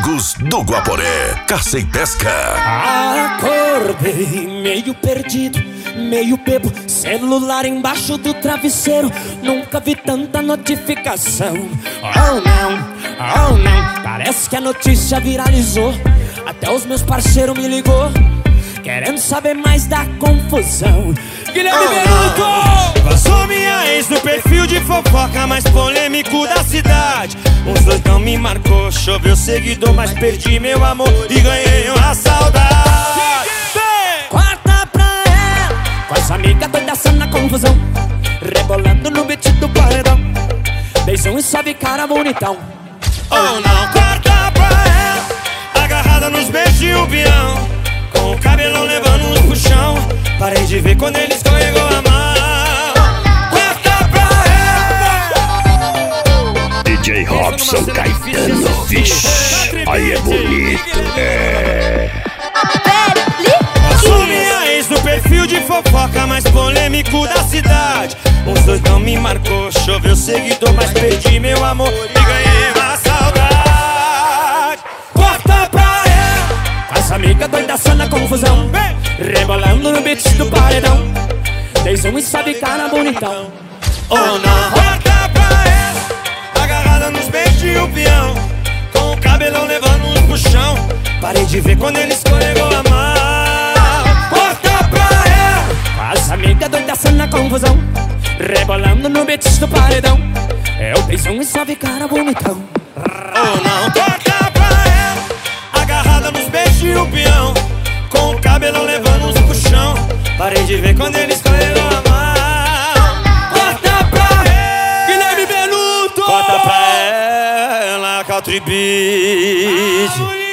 amigos do Guaporé, Caça e Pesca. Acordei meio perdido, meio bebo, celular embaixo do travesseiro. Nunca vi tanta notificação. Oh não, parece que a notícia viralizou. Até os meus parceiros me ligou, querendo saber mais da confusão. Guilherme Benuto! Vazou minha ex no perfil de fofoca mais polêmico da cidade. Uns dois não me marcou, choveu seguidor, mas perdi meu amor e ganhei uma saudade. Corta pra ela, com as amigas doidas na confusão, rebolando no beat do paredão. Beijão e sobe cara bonitão. Oh não, corta pra ela, agarrada nos beijos e o peão, com o cabelão levando uns puxão. Parei de ver quando ele escorregou a mão. Corta pra ela. DJ Robson Caetano, vixe, aí é bonito, Passou minha ex no perfil de fofoca mais polêmico da cidade. Uns dois não me marcou, choveu seguidor, mas perdi meu amor e ganhei uma saudade. Corta pra ela, Com as amigas doidas na confusão, rebolando no beat do paredão. Beijão e sobe cara bonitão. oh não, corta pra ela, agarrada nos beijos e o peão, com o cabelão levando uns puxão. Parei de ver quando ele escorregou a mão. Corta pra ela, As amigas doidas na confusão, rebolando no beat do paredão. É o beijão e sobe cara bonitão. oh não, corta pra ela, agarrada nos beijos e o peão, com o cabelão levando uns puxão. Parei de ver quando ele escorregou a mão. Corta pra ela, Guilherme Benuto! corta pra ela, Country Beat.